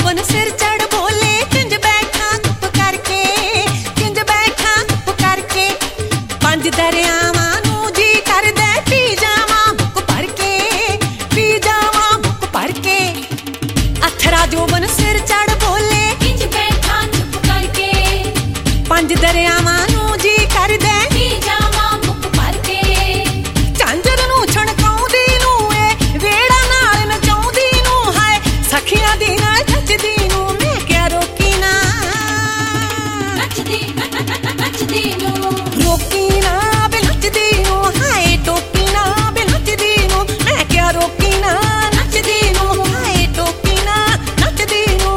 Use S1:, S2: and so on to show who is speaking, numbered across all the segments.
S1: ਜੋਬਨ ਸਿਰ ਚੜ ਬੋਲੇ ਕਿੰਜ ਬੈਠਾ ਚੁੱਪ ਕਰਕੇ, ਕਿੰਜ ਬੈਠਾ ਚੁੱਪ ਕਰਕੇ। ਪੰਜ ਦਰਿਆਵਾਂ ਨੂੰ ਜੀ ਕਰਦਾ ਪੀ ਜਾਵਾਂ ਬੁੱਕ ਭਰ ਕੇ, ਪੀ ਜਾਵਾਂ ਬੁੱਕ ਭਰ ਕੇ। ਅਥਰਾ ਜੋਬਨ ਸਿਰ ਚੜ ਬੋਲੇ
S2: ਕਿੰਜ ਬੈਠਾ ਚੁੱਪ ਕਰਕੇ,
S1: ਪੰਜ ਦਰਿਆਵਾਂ ਨੂੰ ਜੀ ਕਰਦਾ
S2: ਪੀ ਜਾਵਾਂ ਬੁੱਕ ਭਰ ਕੇ।
S1: ਝਾਂਜਰ ਨੂੰ ਛਣਕਾਉਂਦੀ ਨੂੰ ਏ ਵੇੜਾ ਨਾਲ ਨਚਾਉਂਦੀ ਨੂੰ ਹਾਏ ਸਖੀਆਂ ਦੀ ਨਾਲ ਨੱਚਦੀ ਨੂੰ ਮੈਂ ਕਿਆ ਰੋਕੀ ਨਾ,
S2: ਨੱਚਦੀ ਨੱਚਦੀ ਨੂੰ
S1: ਰੋਕੀ ਨਾ ਬੇ ਨੱਚਦੀ ਨੂੰ ਹਾਏ ਟੋਕੀ ਨਾ ਬੇ ਨੱਚਦੀ ਨੂੰ ਮੈਂ ਕਿਆ ਰੋਕੀ ਨਾ, ਨੱਚਦੀ ਨੂੰ ਹਾਏ ਟੋਕੀ ਨਾ ਨੱਚਦੀ ਨੂੰ।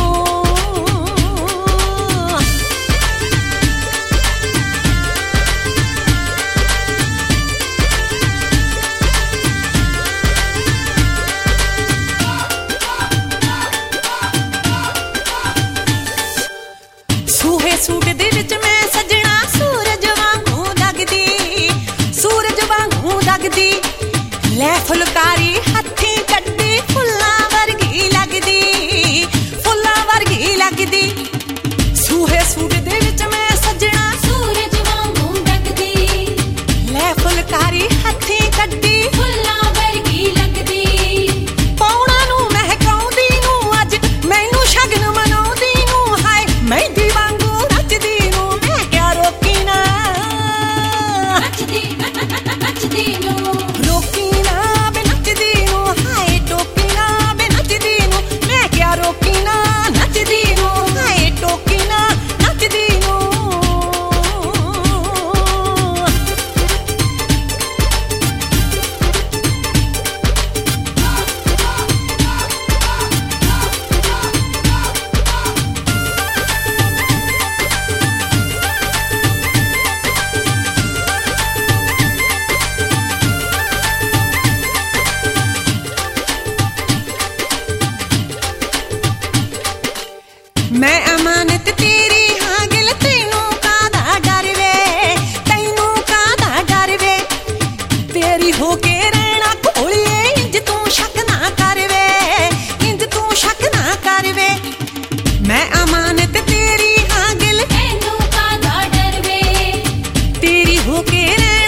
S1: ਸੂਹੇ ਸੂਟ ਦੇ ਵਿੱਚ ਮੈਂ ਸੱਜਣਾ ਸੂਰਜ ਵਾਂਗੂ ਲੱਗਦੀ, ਸੂਰਜ ਵਾਂਗੂ ਲੱਗਦੀ। ਲੈ ਫੁਲਕਾਰੀ ਹੱਥੀਂ ਕੱਢੀ ਫੁੱਲਾਂ ਵਰਗੀ ਲੱਗਦੀ, ਫੁੱਲਾਂ ਵਰਗੀ ਲੱਗਦੀ। ਸੂਹੇ ਸੂਟ ਦੇ ਵਿੱਚ ਮੈਂ ਸੱਜਣਾ
S2: ਸੂਰਜ ਵਾਂਗੂ ਲੱਗਦੀ,
S1: ਲੈ ਫੁਲਕਾਰੀ ਹੱਥੀਂ ਕੱਢੀ
S2: ਫੁੱਲਾਂ ਵਰਗੀ ਲੱਗਦੀ।
S1: ਪੌਣਾ ਨੂੰ ਮਹਿਕਾਉਂਦੀ ਨੂੰ ਅੱਜ ਮੈਨੂੰ ਸ਼ਗਨ ਮਨਾਉਂਦੀ ਨੂੰ ਹਾਏ ਮਹਿੰਦੀ ਵਾਂਗੂ ਨੱਚਦੀ ਨੂੰ ਮੈਂ ਕਿਆ ਰੋਕੀ ਨਾ,
S2: ਨੱਚਦੀ ਨੱਚਦੀ ਨੂੰ
S1: ਰੋਕੀ ਨਾ ਬੇ ਨੱਚਦੀ ਨੂੰ ਹਾਏ ਟੋਕੀ ਨਾ ਬੇ ਨੱਚਦੀ ਨੂੰ ਮੈਂ ਕਿਆ ਰੋਕੀ ਨਾ, ਨੱਚਦੀ ਨੂੰ ਹਾਏ ਟੋਕੀ ਨਾ ਨੱਚਦੀ ਨੂੰ। ਮੈਂ ਅਮਾਨਤ ਤੇਰੀ ਹਾਂ ਗਿਲ ਤੈਨੂੰ ਕਾਹਦਾ ਡਰ ਵੇ, ਤੈਨੂੰ ਕਾਹਦਾ ਡਰ ਵੇ। ਤੇਰੀ ਹੋ ਕੇ ਰਹਿਣਾ ਕੋਲੀਏ ਇੰਜ ਤੂੰ ਸ਼ੱਕ ਨਾ ਕਰ ਵੇ, ਇੰਜ ਤੂੰ ਸ਼ੱਕ ਨਾ ਕਰ ਵੇ। ਮੈਂ ਅਮਾਨਤ ਤੇਰੀ ਹਾਂ ਗਿਲ
S2: ਤੈਨੂੰ ਕਾਹਦਾ ਡਰ ਵੇ,
S1: ਤੇਰੀ ਹੋ ਕੇ ਰਹਿਣਾ